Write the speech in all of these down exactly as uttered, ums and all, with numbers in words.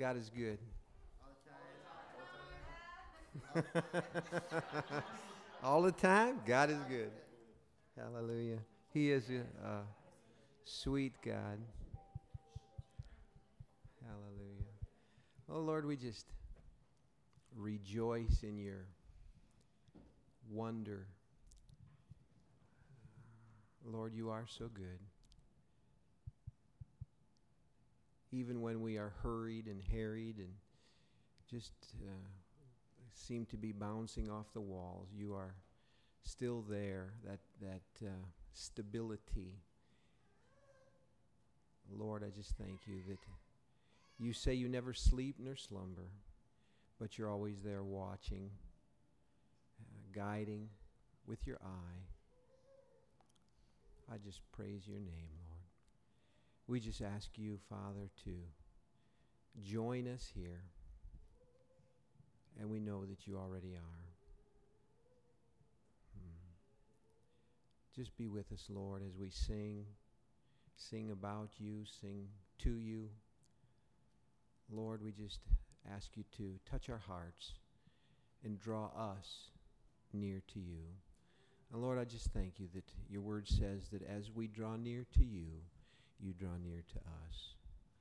God is good. All the time, God is good. Hallelujah. He is a, a sweet God. Hallelujah. Oh, Lord, we just rejoice in your wonder. Lord, you are so good. Even when we are hurried and harried and just uh, seem to be bouncing off the walls, you are still there, that, that uh, stability. Lord, I just thank you that you say you never sleep nor slumber, but you're always there watching, uh, guiding with your eye. I just praise your name, Lord. We just ask you, Father, to join us here, and we know that you already are. Hmm. Just be with us, Lord, as we sing, sing about you, sing to you. Lord, we just ask you to touch our hearts and draw us near to you. And Lord, I just thank you that your word says that as we draw near to you, you draw near to us.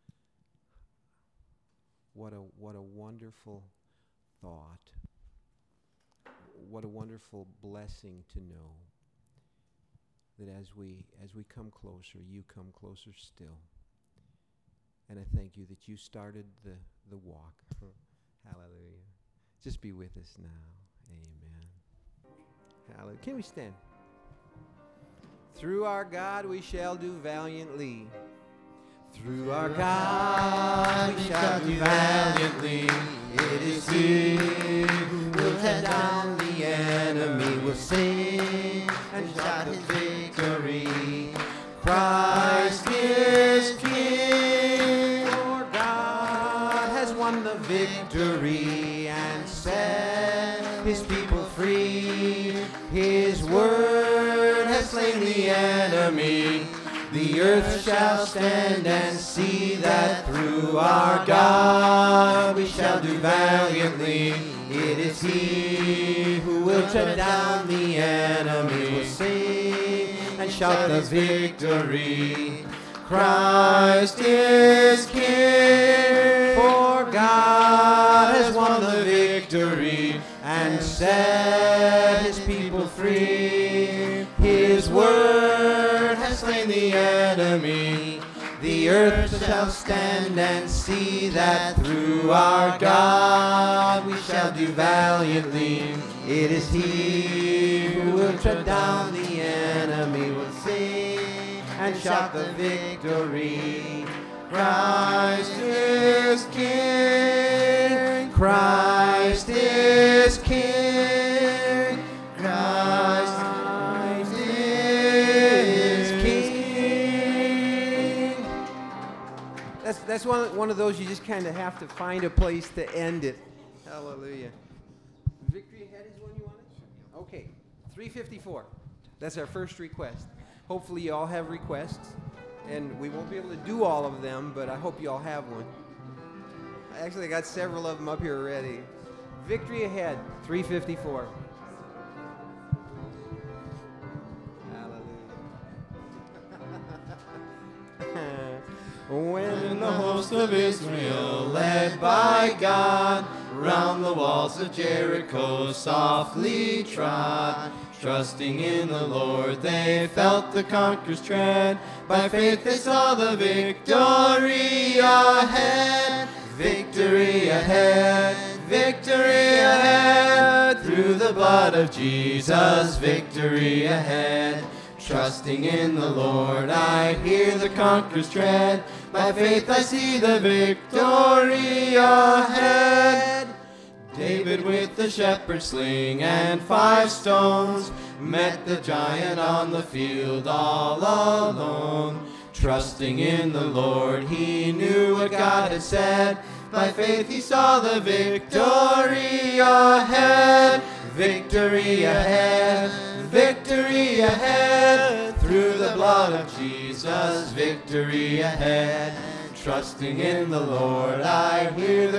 What a what a wonderful thought. What a wonderful blessing to know that as we as we come closer, you come closer still. And I thank you that you started the, the walk. Hallelujah. Just be with us now. Amen. Hallelujah. Can we stand? Through our God we shall do valiantly. Through our God we shall do valiantly. It is He who will tear down the enemy. Will sing and shout His victory. Christ is King. For God has won the victory and set His people free. His word has slain the enemy. The earth shall stand and see that through our God we shall do valiantly. It is He who will tread down the enemy. Will sing and shout the victory. Christ is King. For God has won the victory and set His people free. His word has slain the enemy. The earth shall stand and see that through our God we shall do valiantly. It is He who will tread down the enemy. Will sing and shout the victory. Christ is King. Christ is King. Christ is King. That's that's one one of those you just kind of have to find a place to end it. Hallelujah. Victory Ahead is one you wanted? Okay, three fifty-four. That's our first request. Hopefully you all have requests, and we won't be able to do all of them, but I hope you all have one. I actually got several of them up here already. Victory Ahead, three fifty-four. Hallelujah. When the host of Israel, led by God, round the walls of Jericho softly trod, trusting in the Lord, they felt the conqueror's tread. By faith they saw the victory ahead. Victory ahead, victory ahead. Through the blood of Jesus, victory ahead. Trusting in the Lord, I hear the conqueror's tread. By faith I see the victory ahead. David with the shepherd's sling and five stones met the giant on the field all alone. Trusting in the Lord, he knew what God had said. By faith he saw the victory ahead. Victory ahead, victory ahead. Through the blood of Jesus, victory ahead. Trusting in the Lord, I hear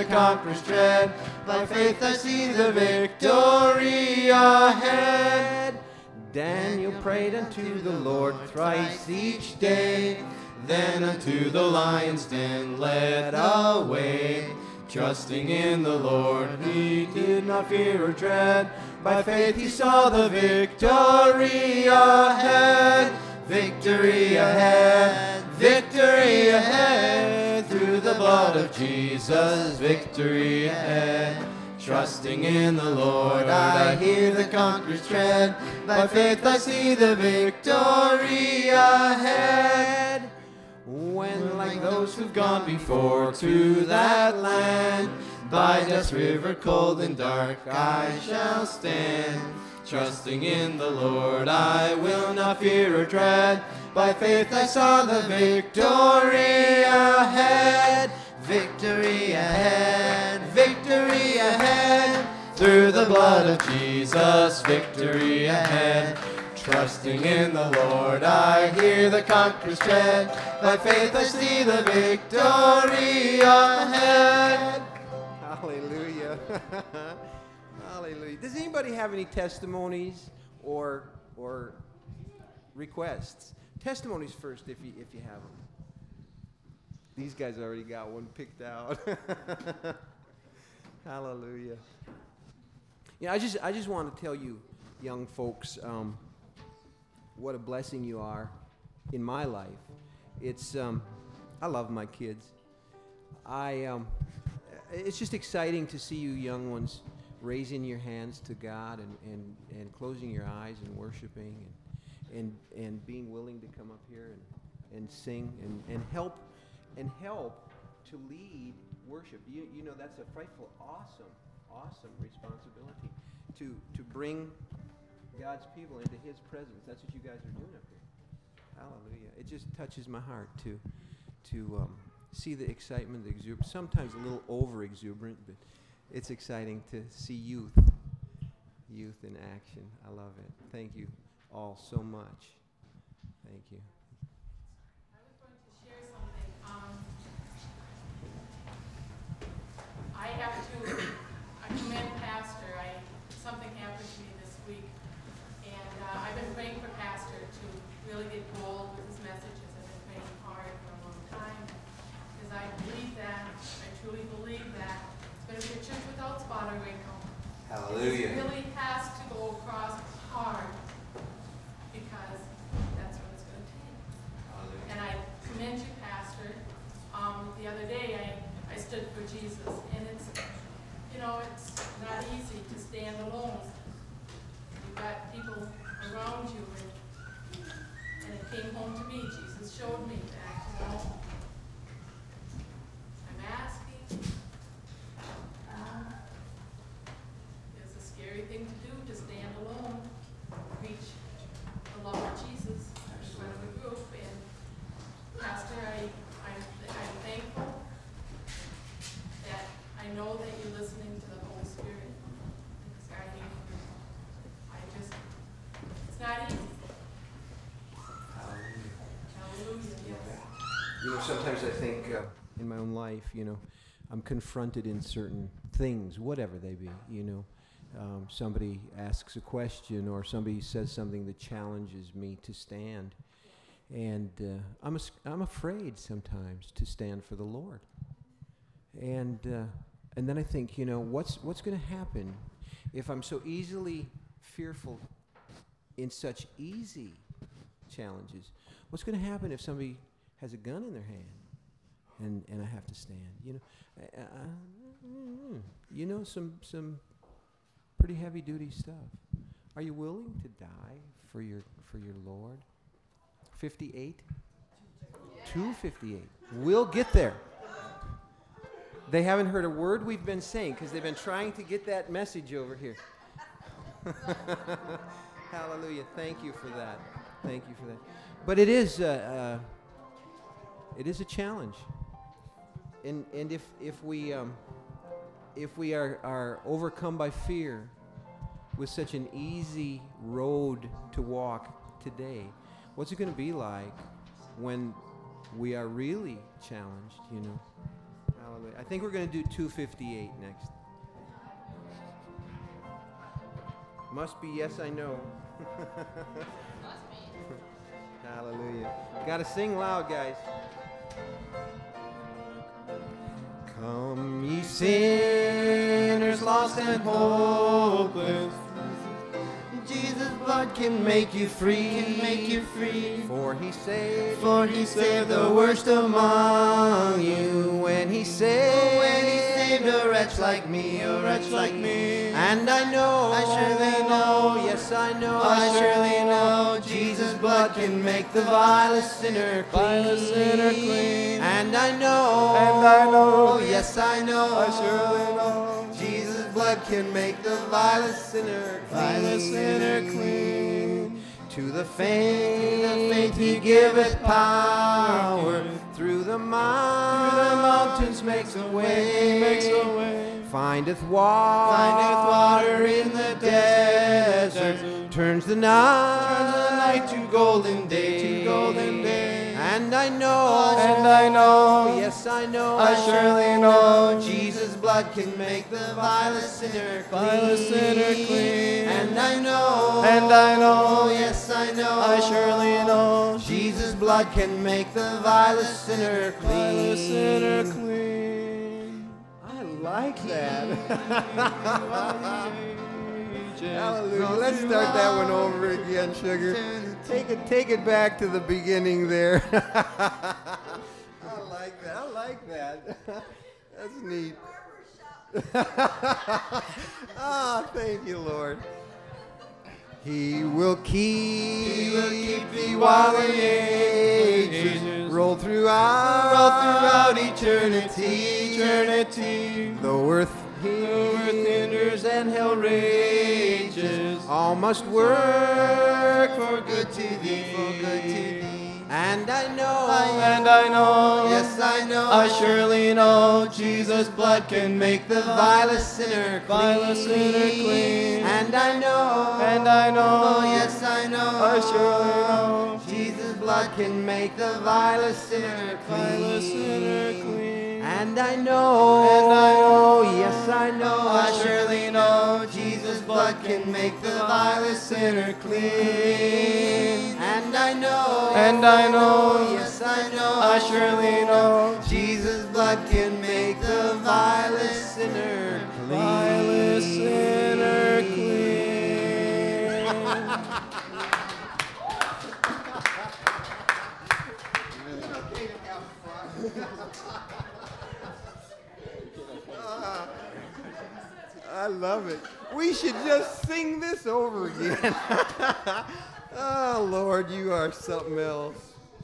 the conqueror's tread. By faith I see the victory ahead. Daniel prayed unto the Lord thrice each day, then unto the lion's den led away. Trusting in the Lord, he did not fear or dread. By faith he saw the victory ahead. Victory ahead, victory ahead. Through the blood of Jesus, victory ahead. Trusting in the Lord, I hear the conqueror's tread. By faith I see the victory ahead. When, like those who've gone before to that land, by death's river cold and dark I shall stand. Trusting in the Lord, I will not fear or dread. By faith I saw the victory ahead. Victory ahead, victory ahead. Through the blood of Jesus, victory ahead. Trusting in the Lord, I hear the conqueror's tread. By faith I see the victory ahead. Hallelujah. Hallelujah. Does anybody have any testimonies or or requests? Testimonies first, if you if you have them. These guys already got one picked out. Hallelujah. Yeah, I just I just want to tell you, young folks, um, what a blessing you are in my life. It's um, I love my kids. I um, it's just exciting to see you young ones raising your hands to God and, and, and closing your eyes and worshiping and and and being willing to come up here and, and sing and, and help and help to lead worship. You you know that's a frightful, awesome, awesome responsibility to to bring God's people into His presence. That's what you guys are doing up here. Hallelujah! It just touches my heart to to um, see the excitement, the exuberance. Sometimes a little over exuberant, but it's exciting to see youth, youth in action. I love it. Thank you all so much. Thank you. I was going to share something. Um, I have to I commend Pastor. I something happened to me this week, and uh, I've been praying for Pastor to really get bold with his messages. I've been praying hard for a long time because I believe that. I truly believe that it's going to be a church without spot or wrinkle. Hallelujah. It really has to go across hard because that's what it's going to take. Hallelujah. And I commend you, Pastor. Um, the other day, I, I stood for Jesus, and it's, you know, it's not easy to stand alone. You've got people around you, and, and it came home to me. Jesus showed me that, you know, I'm asking. Um, it's a scary thing to do, to stand alone, preach the love of Jesus in front of a group. And Pastor, I, I'm, I'm thankful that I know that you're listening to the Holy Spirit. It's guiding you. I just, it's not easy. Hallelujah, yes. You know, sometimes I think uh, in my own life, you know, I'm confronted in certain things, whatever they be, you know. Um, somebody asks a question or somebody says something that challenges me to stand. And uh, I'm, as- I'm afraid sometimes to stand for the Lord. And uh, and then I think, you know, what's what's going to happen if I'm so easily fearful in such easy challenges? What's going to happen if somebody has a gun in their hand and, and I have to stand? You know, I, I, I, you know, some some pretty heavy duty stuff. Are you willing to die for your for your Lord? fifty-eight? two fifty-eight. We'll get there. They haven't heard a word we've been saying because they've been trying to get that message over here. Hallelujah. Thank you for that. Thank you for that. But it is uh, uh, it is a challenge. And and if if we um, if we are, are overcome by fear with such an easy road to walk today, what's it going to be like when we are really challenged, you know? Hallelujah. I think we're going to do two fifty-eight next. Must be yes, I know. Hallelujah. Got to sing loud, guys. Come ye sinners lost and hopeless, Jesus' blood can make you free, can make you free. For he saved, for he saved the worst among you. When he saved, when he saved a wretch like me, a wretch like me. And I know, I surely know, yes I know, I surely know, Jesus' blood can make the vilest sinner clean. Vilest sinner clean. And I know, and I know, yes I know, I surely know, Jesus' blood can make the vilest sinner clean. Vilest sinner clean. To the faint, the faint he giveth power. Through the mountains makes a way, makes a way. Findeth water, findeth water in the desert. Turns the night, turns the night to golden day, to golden day. And I know, and I know, yes I know, I surely know, Jesus' blood can make the vilest sinner clean. Vilest sinner clean. And I know, and I know, yes I know, I surely know, Jesus' blood can make the vilest sinner clean. Vilest sinner clean. I like that. Hallelujah. Let's start that one over again, sugar. Take it, take it back to the beginning there. I like that. I like that. That's neat. Ah, thank you, Lord. He will keep, he will keep thee while the ages roll throughout, roll throughout eternity, eternity. Though earth, though earth hinders and hell rages, all must work for good to thee, for good to thee. And I know, and I know, yes I know, I surely know, Jesus' blood can make the vilest sinner clean, vilest sinner clean. And I know, and I know, yes I know, I surely know, Jesus' blood can make the vilest sinner clean, vilest sinner clean. And I know, and I know, yes I know, I surely know, Jesus' blood can make the vilest sinner clean. And I know, and I know, yes I know, I surely know, Jesus' blood can make the vilest sinner clean. Vilest sinner clean. I love it. We should just sing this over again. Oh, Lord, you are something else.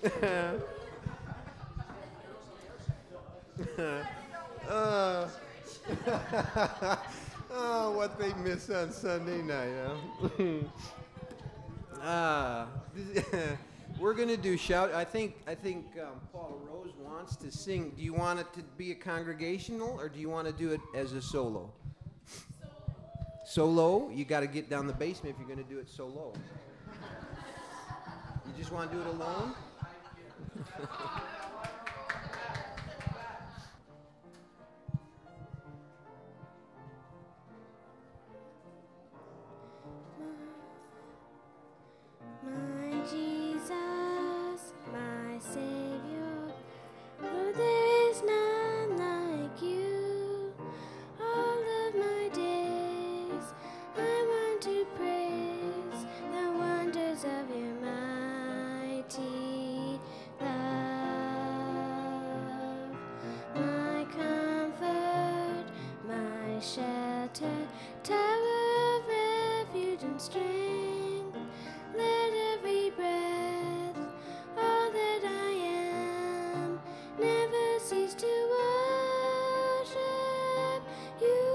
uh, oh, what they miss on Sunday night, huh? uh, we're going to do shout. I think I think um, Paula Rose wants to sing. Do you want it to be a congregational, or do you want to do it as a solo? Solo? You got to get down the basement if you're going to do it solo. You just want to do it alone? My Jesus, my Savior, for there is none like you. All of my days I want to praise the wonders of your mighty love. My comfort, my shelter, tower of refuge and strength. Let every breath, all that I am, never cease to worship you.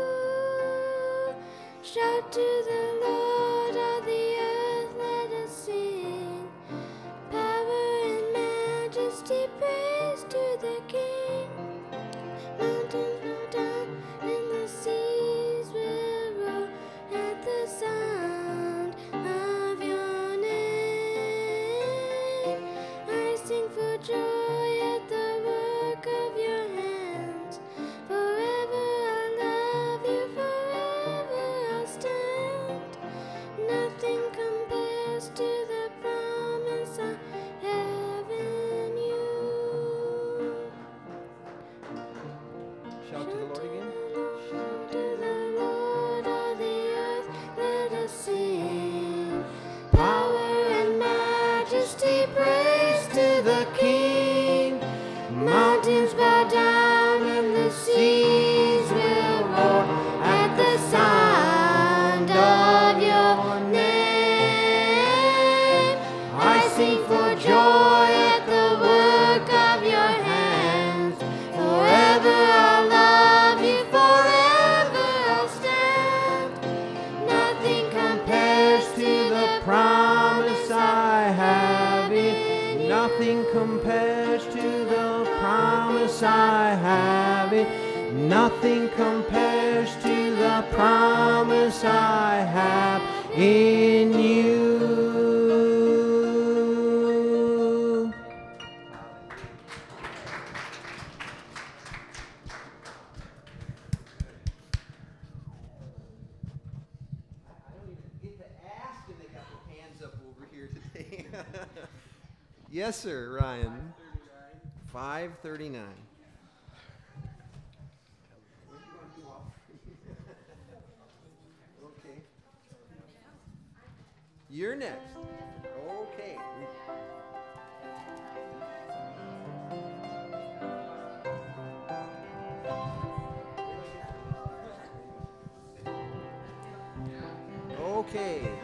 Shout to the Lord, all the earth, let us sing. Power and majesty, praise to the King. Mountains bow down and the seas will roar at the sound of your name. I sing for joy at the work of your hands. Shout to the Lord again. Shout to the Lord of the earth, let us sing. Power and majesty, praise to the King. Mountains bow down and the seas will roar at the sound of your name. I sing for joy at the work of your hands. Forever I'll love you, forever I'll stand. Nothing compares to the promise I have in you. Nothing compares to the promise I have in. Nothing compares to the promise I have in you. I don't even get to ask, and they got their hands up over here today. Yes, sir, Ryan. five thirty-nine. Okay. You're next. Okay. Okay.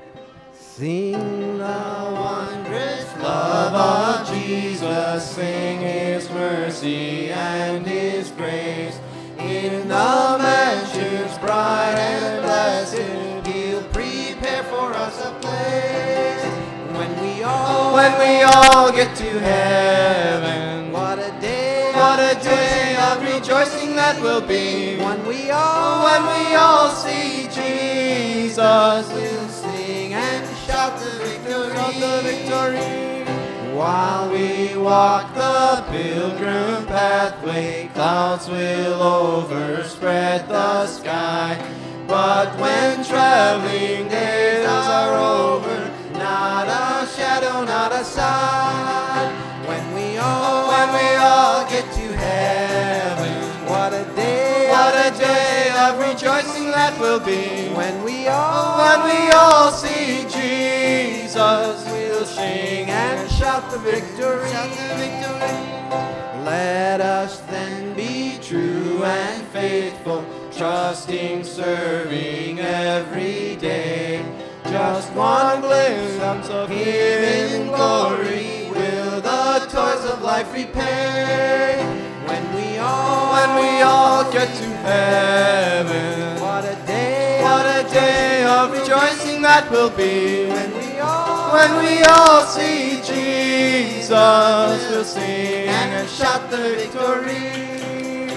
Sing the wondrous love of Jesus, sing His mercy and His grace. In the mansions bright and blessed, He'll prepare for us a place. When we all, when we all get to heaven, what a day, what a day of rejoicing that will be. When we all, when we all see Jesus, we'll sing and shout the victory, shout the victory. While we walk the pilgrim pathway, clouds will overspread the sky. But when traveling days are over, not a shadow, not a sign. When we all, when we all get to heaven, what a day, what a day of rejoicing that will be. When we all, when we all see Jesus, we'll sing and shout the victory, shout the victory. Let us then be true and faithful, trusting, serving every day. Just one glimpse of Him in glory will the toils of life repay. When we all, when we all get to heaven, what a day, what a day of rejoicing that will be. When we all, when we all see Jesus, we'll sing and shout the victory.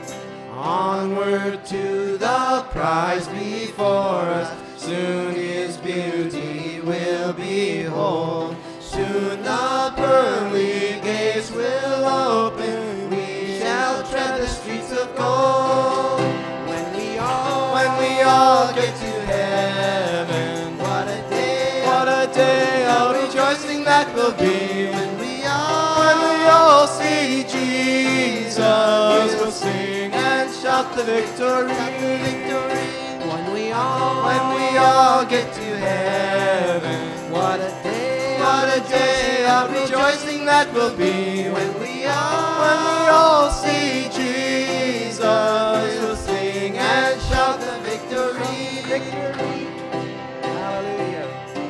Onward to the prize before us, soon His beauty will behold. Soon the pearly gates will open, we shall tread the streets of gold. When we all, when we all get to heaven, what a day, what a day of rejoicing that will be. When we all, when we all see Jesus, we'll sing and shout the victory, victory. When we all, when we all get to heaven, what a day, what a day of rejoicing that will be. When we all, when we all see Jesus, we'll sing and shout the victory, victory. Hallelujah.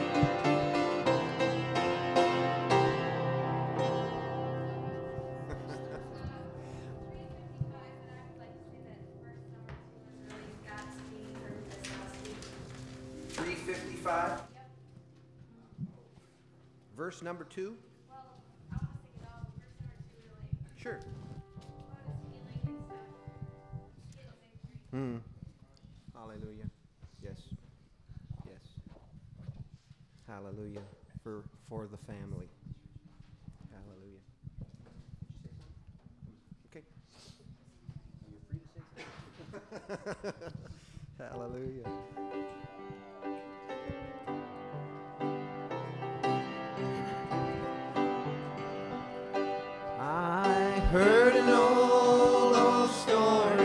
three fifty-five. Verse number two. Well, I want to sing it all. Verse number two, really. Sure. God is healing and stuff. Get victory. Hmm. Hallelujah. Yes. Yes. Hallelujah. For for the family. Hallelujah. Okay. You're free to say something. Hallelujah. I heard an old, old story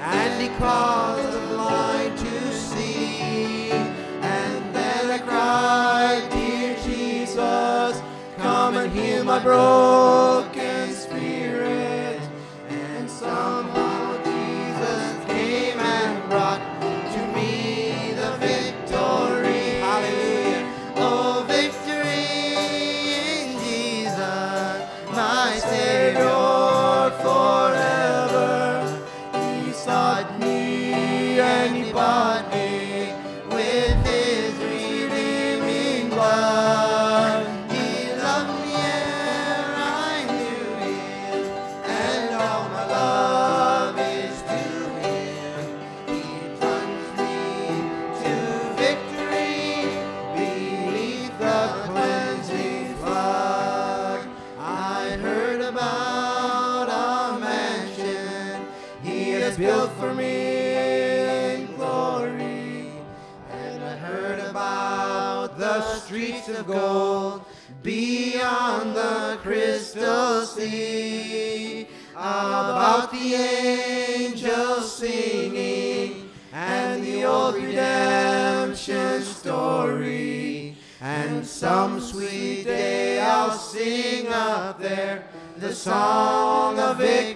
and He caused the blind to see. And then I cried, dear Jesus, come and heal my broken spirit. And somehow Jesus came and brought to me the victory. Hallelujah. Oh, victory in Jesus, my Savior forever. He sought me and He bought me with His redeeming blood. He loved me ere I knew Him, and all my love is to Him. He plunged me to victory beneath the cleansing flood. I heard about a mansion He has built for me in glory, and I heard about the streets of gold beyond the crystal sea, about the angels singing and the old redemption story. And some sweet day I'll sing up there the song of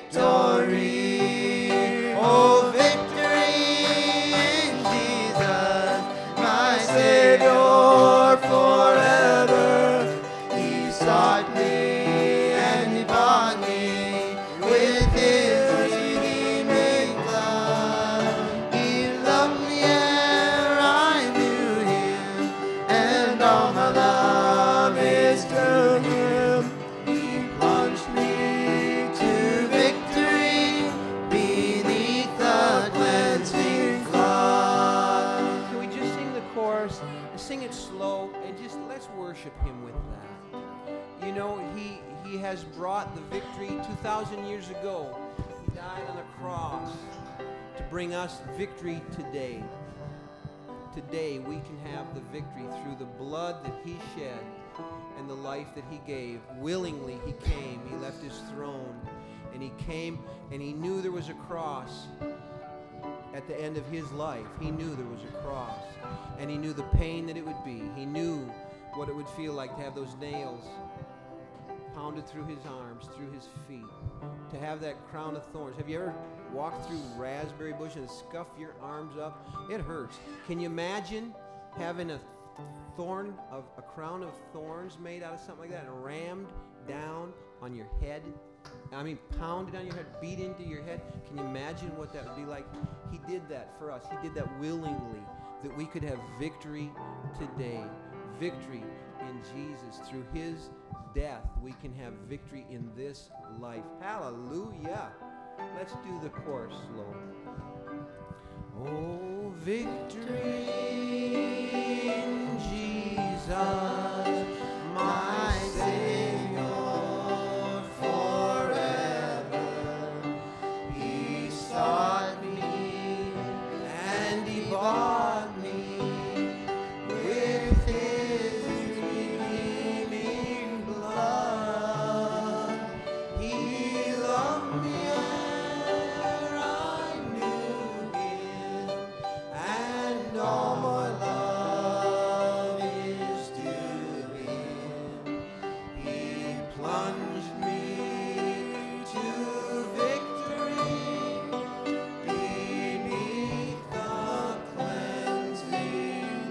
victory. Oh, victory in Jesus, my Savior forever. He sought me and He bought me with His redeeming blood. He loved me ere I knew Him, and all my love is to Him. He plunged me to victory beneath the cleansing flood. Can we just sing the chorus? Sing it slow and just let's worship Him with that. You know, He He has brought the victory two thousand years ago. He died on a cross to bring us victory today. Today we can have the victory through the blood that He shed and the life that He gave. Willingly He came. He left His throne and He came, and He knew there was a cross at the end of His life. He knew there was a cross, and He knew the pain that it would be. He knew what it would feel like to have those nails pounded through His arms, through His feet, to have that crown of thorns. Have you ever walked through raspberry bush and scuff your arms up? It hurts. Can you imagine having a thorn of a crown of thorns made out of something like that and rammed down on your head? I mean, pounded on your head, beat into your head. Can you imagine what that would be like? He did that for us. He did that willingly, that we could have victory today. Victory in Jesus. Through His death, we can have victory in this life. Hallelujah. Let's do the chorus slow. Oh, victory in Jesus, my Savior forever. He sought me and He bought me with His redeeming blood. He loved me ere I knew Him, and all my love is to Him. He plunged me to victory beneath the cleansing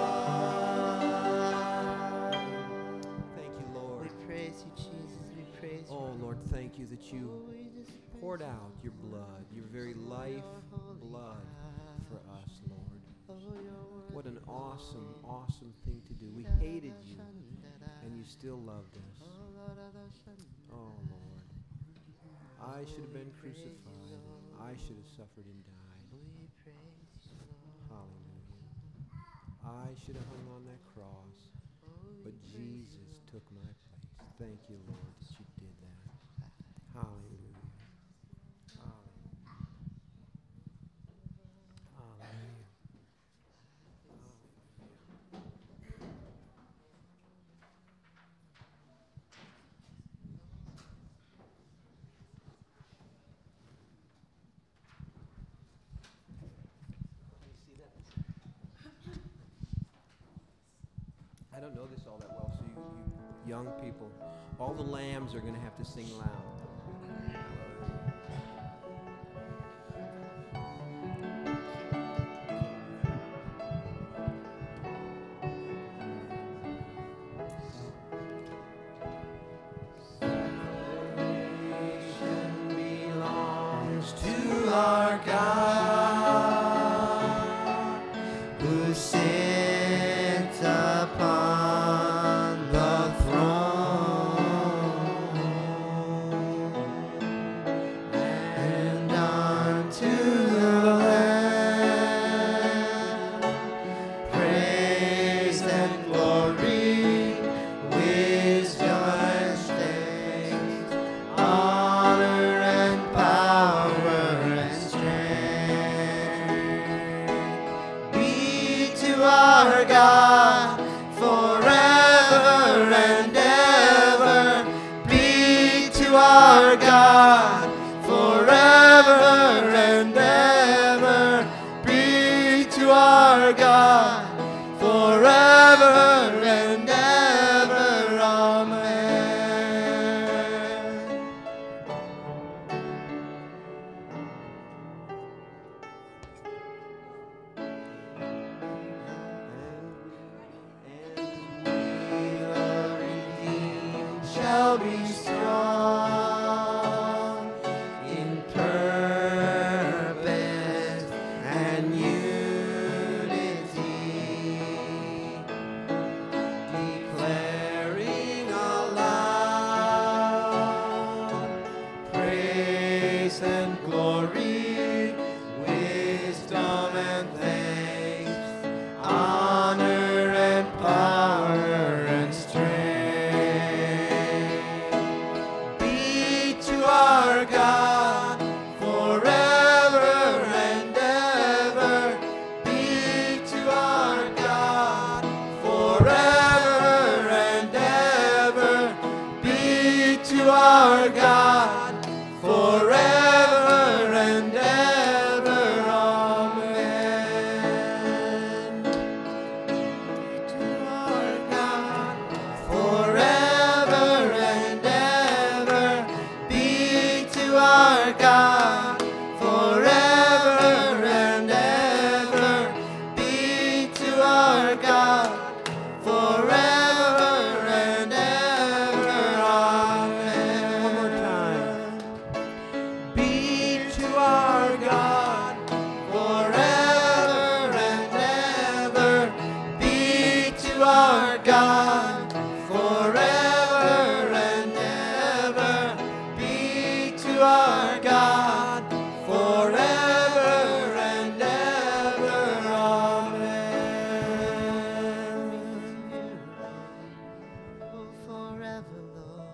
flood. Thank you, Lord. We praise You, Jesus. We praise You. Oh, Lord, thank You that You poured out Your blood, Your very life blood for us, Lord. What an awesome, awesome thing to do. We hated You, and You still loved us. Oh, Lord. I should have been crucified. I should have suffered and died. Hallelujah. I should have hung on that cross, but Jesus took my place. Thank You, Lord, that You did that. Hallelujah. Hallelujah. Hallelujah. don't know this all that well, so you, you young people, all the lambs are going to have to sing loud. Our God, who sits upon the throne, and unto the Lamb praise and glory, wisdom and strength, honor and power. Our God, forever and ever, be to our God, forever and ever, be to our God, forever and ever, amen. Shall be strong in purpose and unity, declaring aloud praise and glory, wisdom and thanks, honor and power and strength. Our God, forever and ever, be to our God, forever and ever, be to our God, forever and ever, amen. To our God, forever and ever, our God, forever and ever, be to our God, forever and ever, amen. One more time. Be to our God, forever and ever, be to our God, forever and ever, be to our God, forever and ever, amen. Oh, forever, Lord,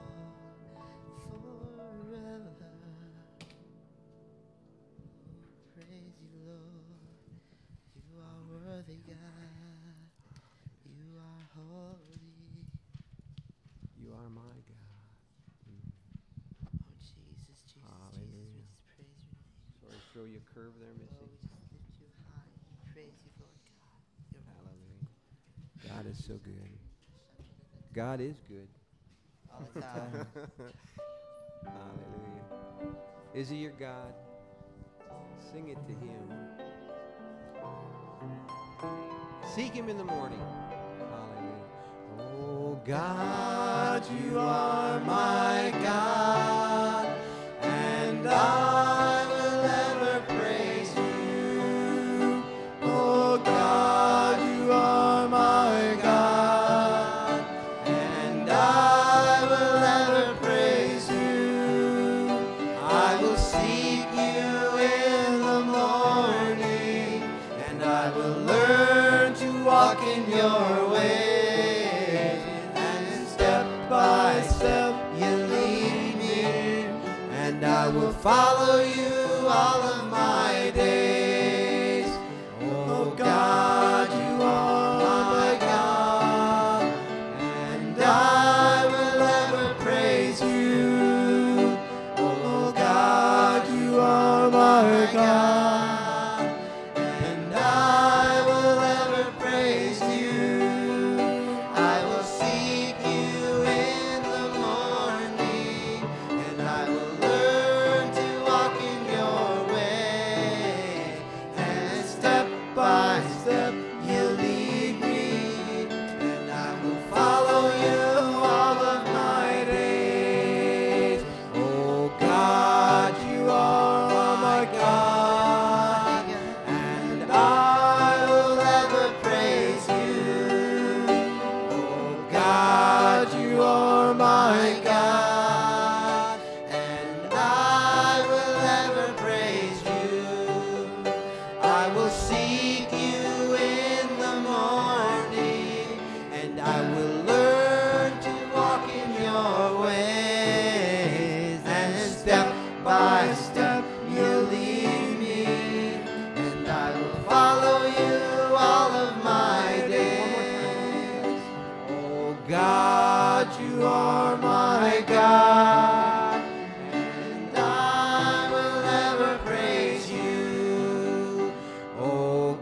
forever. Praise you, Lord. You are worthy, God. You are holy. You are my God. Oh, Jesus, Jesus, Hallelujah. Jesus, we just praise your name. Sorry to throw you a curve there, Oh, Missy. we just lift you high. We praise you, Lord God. You're Hallelujah. God is so good. God is good. all the time. Hallelujah. Is he your God? Sing it to him. Seek him in the morning. Hallelujah. Oh God, you are my God, and I will ever praise you. Oh God, you are my God, and I will ever praise you. I will seek you in the morning, and I will learn to walk in your ways, and step by step you lead me, and I will follow you all of my days. Oh God, you are my God, and I will ever praise you. Oh God, you are my God, and I will ever praise you. I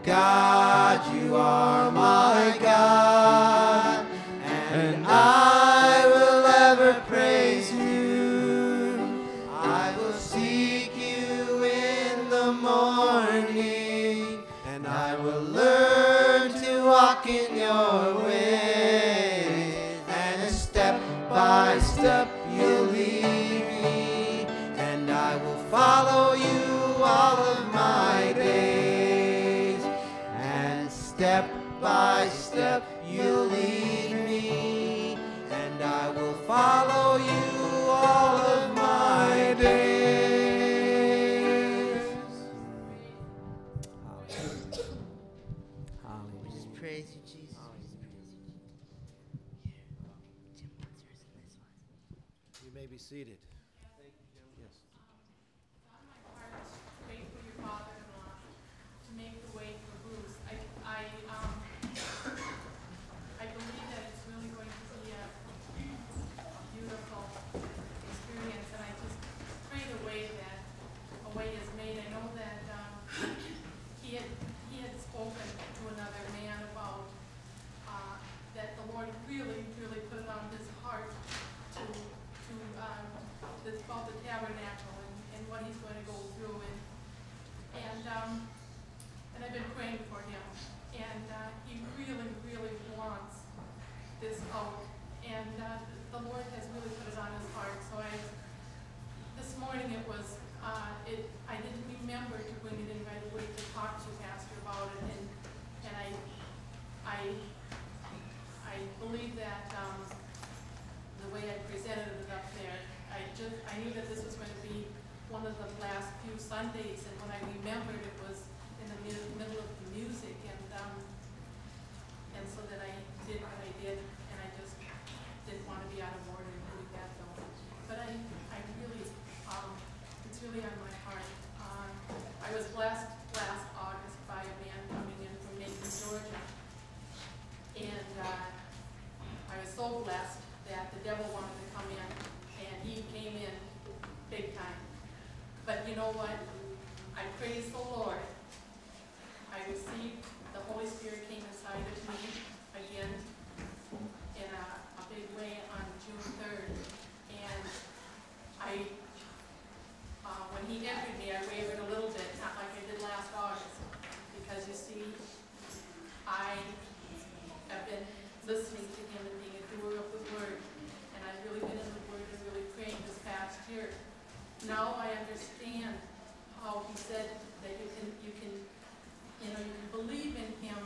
God, you are my God, and I will ever praise you. I will seek you in the morning, and I will learn to walk in your ways, and step by step you'll lead me, and I will follow you all of my days, and step by step you'll lead me, and I will follow you all of my days. We just praise you, Jesus. We just praise you. Here. Jim, what's yours in this one? You may be seated. Thank you, Jim. Yes. It's on my heart to pray for your father-in-law, to make the way for Bruce. I, I, um, I believe that it's really going to be a beautiful experience, and I just pray the way that a way is made. I know that, um, he had, he had spoken to another man about, uh, that the Lord really, really put it on his heart to, to, um, that's about the tabernacle and, and what he's going to go through, and, and, um, and I've been praying for him, and, uh, he really, really wants this out, and, uh, the Lord has really put it on his heart, so I, this morning it was, uh, it, I didn't remember to bring it in right away to talk to Pastor about it, and, and I, I, I believe that, um, the way I presented it up there, I just, I knew that this was going to be one of the last few Sundays, and when I remembered, it was in the mid- middle of the music, and, um, and so that I did what I did, and I just didn't want to be out of order and do that though. But I, I really, um, it's really on my heart. Uh, I was blessed last August by a man coming in from Macon, Georgia, and, uh, I was so blessed that the devil wanted to come in, and he came in big time. But you know what? I praise the Lord. I received, the Holy Spirit came inside of me again in a, a big way on June third. And I, uh, when he entered me, I wavered a little bit, not like I did last August. Because you see, I have been listening to him and being a doer of the word, and I've really been in the word and really praying this past year. Now I understand how he said that you can, you can, you know, you can believe in him,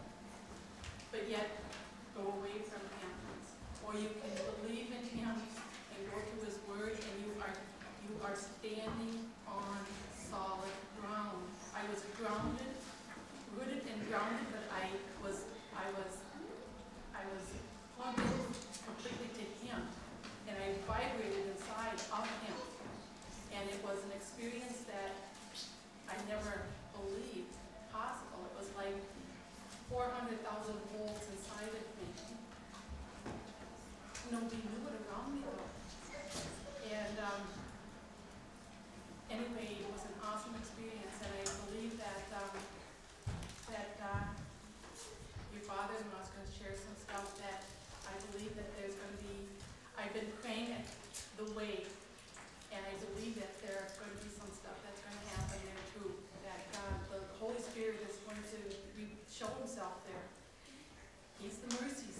but yet go away from him, or you can believe in him and go to his word, and you are, you are standing on solid ground. I was grounded, rooted and grounded, but I was, I was. I was plugged in completely to him, and I vibrated inside of him, and it was an experience that I never believed possible. It was like four hundred thousand volts inside of me. Nobody knew it around me though. And um, anyway, it was an awesome experience, and I believe that um, that uh, your father-in-law is going to share some stuff that I believe that there's going to be, I've been praying it the way, and I believe that there's going to be some stuff that's going to happen there too, that God, the Holy Spirit is going to re- show himself there. He's the mercy